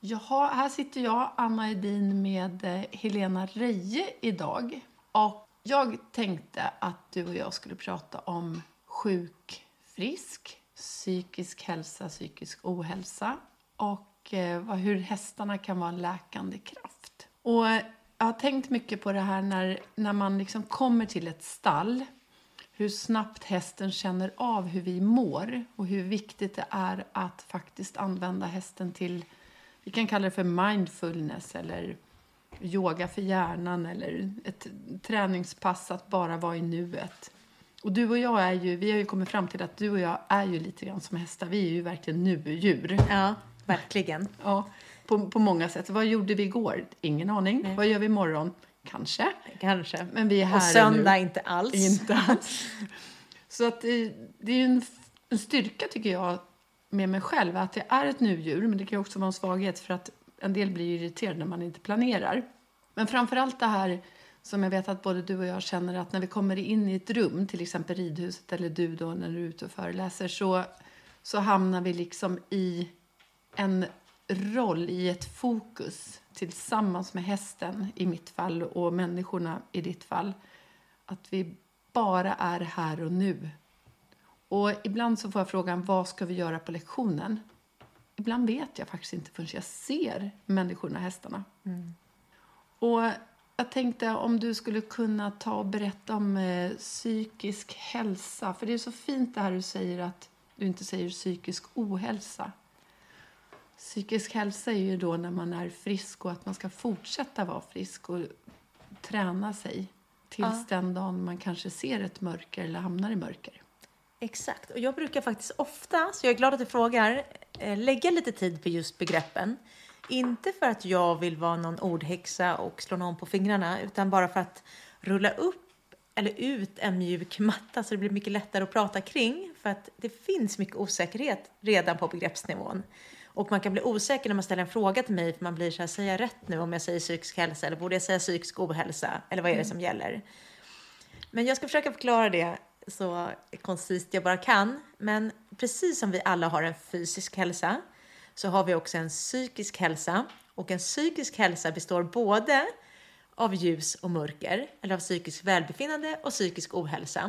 Jaha, här sitter jag, Anna Edin, med Helena Reje idag. Och jag tänkte att du och jag skulle prata om sjuk-frisk, psykisk hälsa, psykisk ohälsa. Och hur hästarna kan vara en läkande kraft. Och jag har tänkt mycket på det här när man liksom kommer till ett stall. Hur snabbt hästen känner av hur vi mår. Och hur viktigt det är att faktiskt använda hästen till, vi kan kalla det för mindfulness eller yoga för hjärnan. Eller ett träningspass att bara vara i nuet. Och du och jag vi har ju kommit fram till att du och jag är ju lite grann som hästar. Vi är ju verkligen nu-djur. Ja, verkligen. Ja, på många sätt. Vad gjorde vi igår? Ingen aning. Nej. Vad gör vi imorgon? Kanske. Men vi är här och söndag nu. Inte alls. Inte alls. Så att det är ju en styrka tycker jag med mig själv. Att det är ett nu-djur. Men det kan också vara en svaghet för att en del blir irriterade när man inte planerar. Men framförallt det här som jag vet att både du och jag känner att när vi kommer in i ett rum. Till exempel ridhuset eller du då när du är ute och föreläser. Så hamnar vi liksom i en roll, i ett fokus tillsammans med hästen i mitt fall och människorna i ditt fall. Att vi bara är här och nu. Och ibland så får jag frågan, vad ska vi göra på lektionen? Ibland vet jag faktiskt inte förrän jag ser människorna och hästarna. Mm. Och jag tänkte om du skulle kunna ta och berätta om psykisk hälsa. För det är så fint det här du säger att du inte säger psykisk ohälsa. Psykisk hälsa är ju då när man är frisk och att man ska fortsätta vara frisk och träna sig tills den dagen man kanske ser ett mörker eller hamnar i mörker. Exakt, och jag brukar faktiskt ofta, så jag är glad att du frågar, lägga lite tid på just begreppen. Inte för att jag vill vara någon ordhäxa och slå någon på fingrarna, utan bara för att rulla upp eller ut en mjuk matta så det blir mycket lättare att prata kring. För att det finns mycket osäkerhet redan på begreppsnivån. Och man kan bli osäker när man ställer en fråga till mig. För man blir så här, säger jag rätt nu om jag säger psykisk hälsa? Eller borde jag säga psykisk ohälsa? Eller vad är det som gäller? Men jag ska försöka förklara det så koncist jag bara kan. Men precis som vi alla har en fysisk hälsa. Så har vi också en psykisk hälsa. Och en psykisk hälsa består både av ljus och mörker. Eller av psykisk välbefinnande och psykisk ohälsa.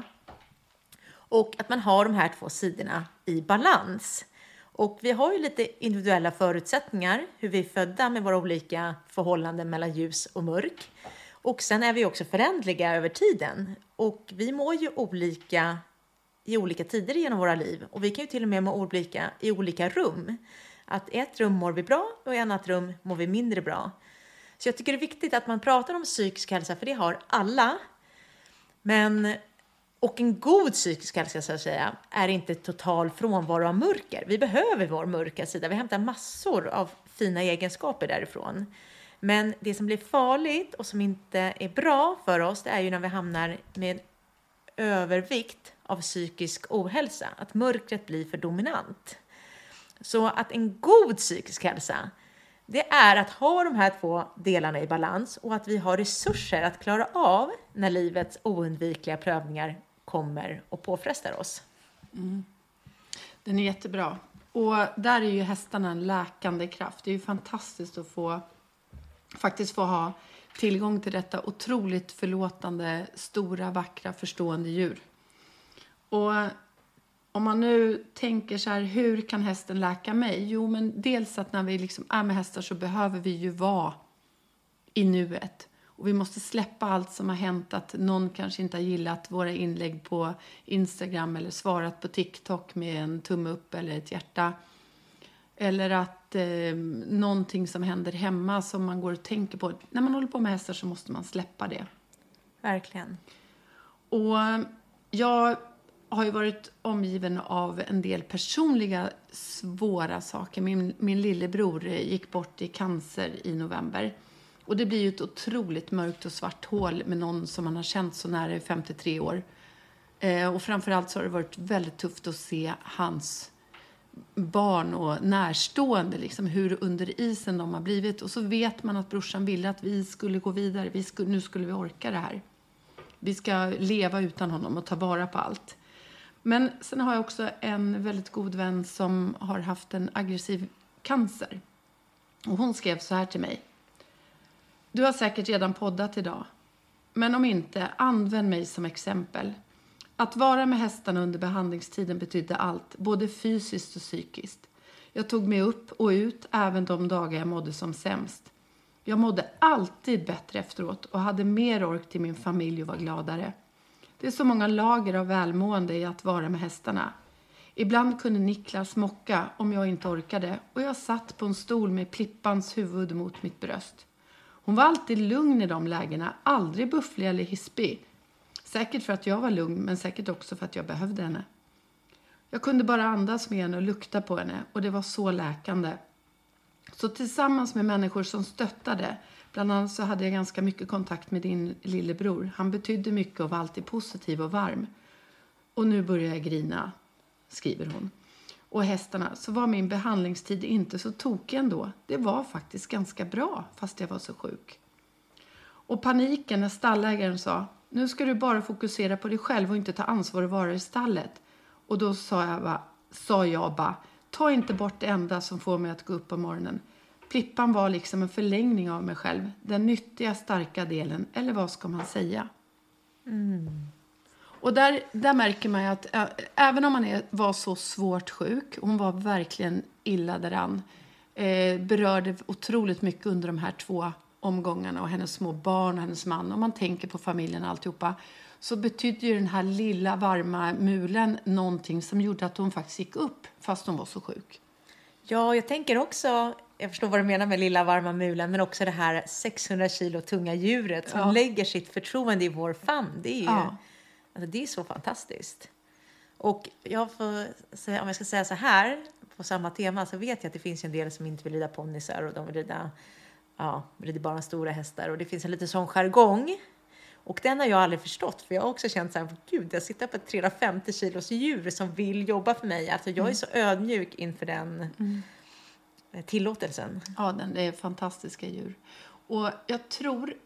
Och att man har de här två sidorna i balans. Och vi har ju lite individuella förutsättningar. Hur vi är födda med våra olika förhållanden mellan ljus och mörk. Och sen är vi också förändliga över tiden. Och vi mår ju olika i olika tider genom våra liv. Och vi kan ju till och med må olika i olika rum. Att i ett rum mår vi bra och i ett annat rum mår vi mindre bra. Så jag tycker det är viktigt att man pratar om psykisk hälsa. För det har alla. Och en god psykisk hälsa så att säga är inte total frånvaro av mörker. Vi behöver vår mörka sida. Vi hämtar massor av fina egenskaper därifrån. Men det som blir farligt och som inte är bra för oss det är ju när vi hamnar med övervikt av psykisk ohälsa. Att mörkret blir för dominant. Så att en god psykisk hälsa det är att ha de här två delarna i balans och att vi har resurser att klara av när livets oundvikliga prövningar kommer och påfrestar oss. Mm. Den är jättebra. Och där är ju hästarna en läkande kraft. Det är ju fantastiskt att få ha tillgång till detta otroligt förlåtande, stora, vackra, förstående djur. Och om man nu tänker så här, hur kan hästen läka mig? Jo, men dels att när vi liksom är med hästar så behöver vi ju vara i nuet. Och vi måste släppa allt som har hänt, att någon kanske inte har gillat våra inlägg på Instagram eller svarat på TikTok med en tumme upp eller ett hjärta. Eller att någonting som händer hemma som man går och tänker på. När man håller på med hästar så måste man släppa det. Verkligen. Och jag har ju varit omgiven av en del personliga svåra saker. Min lillebror gick bort i cancer i november. Och det blir ju ett otroligt mörkt och svart hål med någon som man har känt så nära i 53 år. Och framförallt så har det varit väldigt tufft att se hans barn och närstående. Liksom, hur under isen de har blivit. Och så vet man att brorsan ville att vi skulle gå vidare. Nu skulle vi orka det här. Vi ska leva utan honom och ta vara på allt. Men sen har jag också en väldigt god vän som har haft en aggressiv cancer. Och hon skrev så här till mig. Du har säkert redan poddat idag. Men om inte, använd mig som exempel. Att vara med hästarna under behandlingstiden betydde allt, både fysiskt och psykiskt. Jag tog mig upp och ut även de dagar jag mådde som sämst. Jag mådde alltid bättre efteråt och hade mer ork till min familj och var gladare. Det är så många lager av välmående i att vara med hästarna. Ibland kunde Niklas mocka om jag inte orkade och jag satt på en stol med Plippans huvud mot mitt bröst. Hon var alltid lugn i de lägena, aldrig bufflig eller hispig. Säkert för att jag var lugn, men säkert också för att jag behövde henne. Jag kunde bara andas med henne och lukta på henne och det var så läkande. Så tillsammans med människor som stöttade, bland annat så hade jag ganska mycket kontakt med din lillebror. Han betydde mycket och var alltid positiv och varm. Och nu börjar jag grina, skriver hon. Och hästarna, så var min behandlingstid inte så tokig ändå. Det var faktiskt ganska bra fast jag var så sjuk. Och paniken när stallägaren sa, nu ska du bara fokusera på dig själv och inte ta ansvar och vara i stallet. Och då sa jag bara, ta inte bort det enda som får mig att gå upp på morgonen. Plippan var liksom en förlängning av mig själv. Den nyttiga, starka delen. Eller vad ska man säga? Och där märker man ju att även om man var så svårt sjuk. Hon var verkligen illa däran. Berörde otroligt mycket under de här 2 omgångarna. Och hennes små barn och hennes man. Om man tänker på familjen och alltihopa. Så betydde ju den här lilla varma mulen någonting som gjorde att hon faktiskt gick upp. Fast hon var så sjuk. Ja, jag tänker också, jag förstår vad du menar med lilla varma mulen, men också det här 600 kilo tunga djuret som lägger sitt förtroende i vår famn. Det är ju alltså, det är så fantastiskt. Och jag får säga, om jag ska säga så här, på samma tema, så vet jag att det finns en del som inte vill rida ponnysar och de vill rider bara stora hästar. Och det finns en lite sån jargong. Och den har jag aldrig förstått, för jag har också känt så här, gud, jag sitter på ett 350 kilos djur som vill jobba för mig. Alltså jag är så ödmjuk inför den tillåtelsen. Ja, det är fantastiska djur. Och jag tror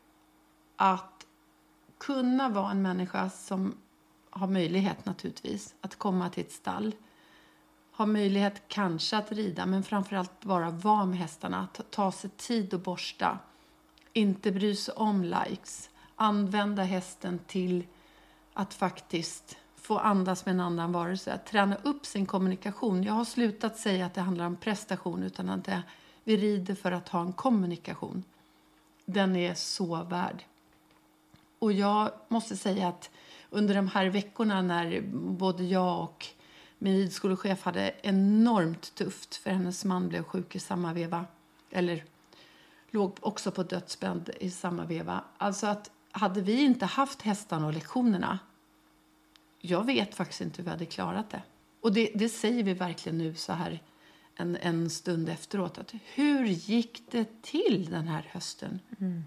att kunna vara en människa som har möjlighet naturligtvis att komma till ett stall. Har möjlighet kanske att rida, men framförallt bara vara med hästarna. Ta sig tid och borsta. Inte bry sig om likes. Använda hästen till att faktiskt få andas med en annan varelse. Träna upp sin kommunikation. Jag har slutat säga att det handlar om prestation, utan att vi rider för att ha en kommunikation. Den är så värd. Och jag måste säga att under de här veckorna när både jag och min ridskolechef hade enormt tufft, för hennes man blev sjuk i samma veva. Eller låg också på dödsbädd i samma veva. Alltså att hade vi inte haft hästarna och lektionerna, jag vet faktiskt inte hur vi hade klarat det. Och det säger vi verkligen nu så här en stund efteråt. Att hur gick det till den här hösten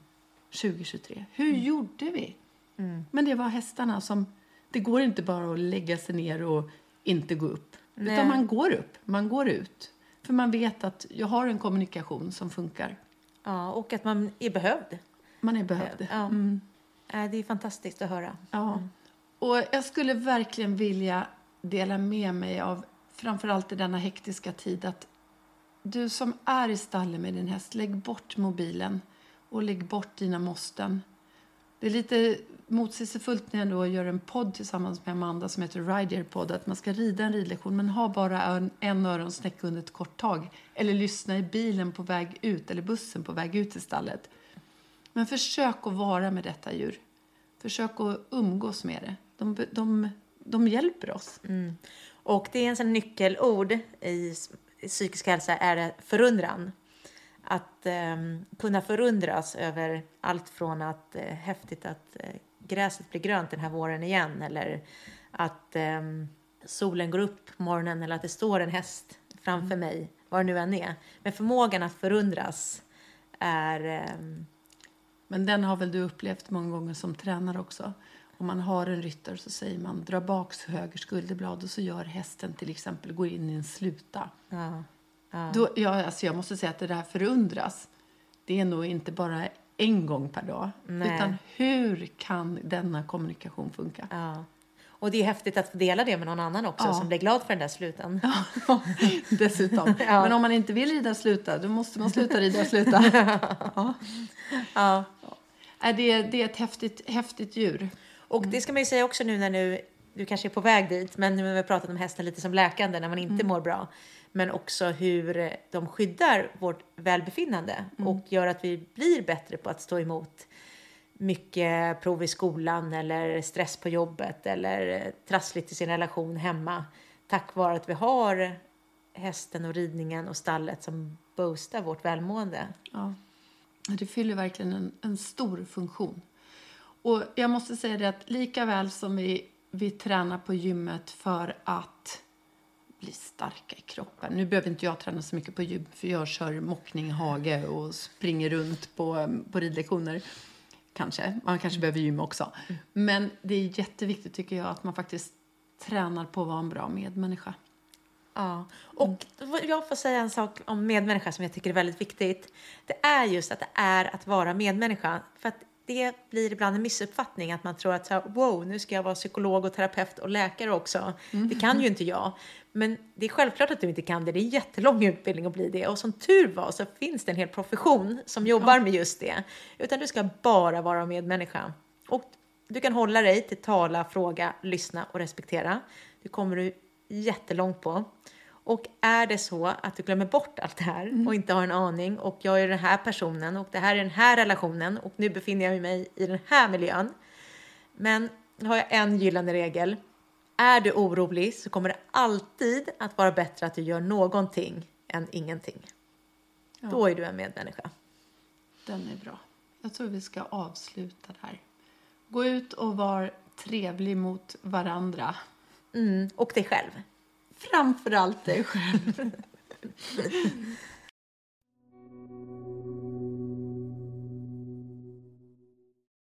2023? Hur gjorde vi? Men det var hästarna som, det går inte bara att lägga sig ner och inte gå upp. Nej. Utan man går upp, man går ut. För man vet att jag har en kommunikation som funkar. Ja, och att man är behövd. Man är behövd. Ja. Det är fantastiskt att höra. Ja. Och jag skulle verkligen vilja dela med mig av, framförallt i denna hektiska tid, att du som är i stallet med din häst, lägg bort mobilen och lägg bort dina måsten. Det är lite motsägelsefullt när jag då gör en podd tillsammans med Amanda som heter Rider Podd, att man ska rida en ridlektion men ha bara en öronsnäcka under ett kort tag, eller lyssna i bilen på väg ut eller bussen på väg ut till stallet. Men försök att vara med detta djur. Försök att umgås med det. De hjälper oss. Och det är en sån nyckelord i psykisk hälsa, är det förundran. Att kunna förundras över allt från att häftigt att gräset blir grönt den här våren igen. Eller att solen går upp på morgonen, eller att det står en häst framför mig. Vad det nu än är. Men förmågan att förundras är... Men den har väl du upplevt många gånger som tränare också. Om man har en ryttare så säger man dra bak höger skulderblad och så gör hästen till exempel, går in i en sluta. Ja. Då, jag måste säga att det där förundras. Det är nog inte bara en gång per dag. Nej. Utan hur kan denna kommunikation funka? Ja. Och det är häftigt att få dela det med någon annan också som blir glad för den där sluten. Ja, dessutom. Ja. Men om man inte vill rida sluta, då måste man sluta rida sluta. Ja. Det är ett häftigt djur. Och det ska man ju säga också nu när du kanske är på väg dit, men nu har vi pratat om hästen lite som läkande när man inte mår bra. Men också hur de skyddar vårt välbefinnande och gör att vi blir bättre på att stå emot mycket prov i skolan eller stress på jobbet eller trassligt i sin relation hemma. Tack vare att vi har hästen och ridningen och stallet som boostar vårt välmående. Ja, det fyller verkligen en stor funktion. Och jag måste säga det att lika väl som vi tränar på gymmet för att bli starka i kroppen. Nu behöver inte jag träna så mycket på gym för jag kör mockning, hage och springer runt på ridlektioner. Man kanske behöver gym också. Men det är jätteviktigt tycker jag att man faktiskt tränar på att vara en bra medmänniska. Ja, och jag får säga en sak om medmänniska som jag tycker är väldigt viktigt. Det är just att det är att vara medmänniska. För att det blir ibland en missuppfattning att man tror att wow, nu ska jag vara psykolog och terapeut och läkare också. Det kan ju inte jag. Men det är självklart att du inte kan det. Det är en jättelång utbildning att bli det. Och som tur var så finns det en hel profession som jobbar med just det. Utan du ska bara vara medmänniska. Och du kan hålla dig till tala, fråga, lyssna och respektera. Det kommer du jättelångt på. Och är det så att du glömmer bort allt det här och inte har en aning och jag är den här personen och det här är den här relationen och nu befinner jag mig i den här miljön. Men nu har jag en gyllene regel. Är du orolig så kommer det alltid att vara bättre att du gör någonting än ingenting. Ja. Då är du en medmänniska. Den är bra. Jag tror vi ska avsluta där. Gå ut och var trevlig mot varandra. Och dig själv. Framförallt dig själv.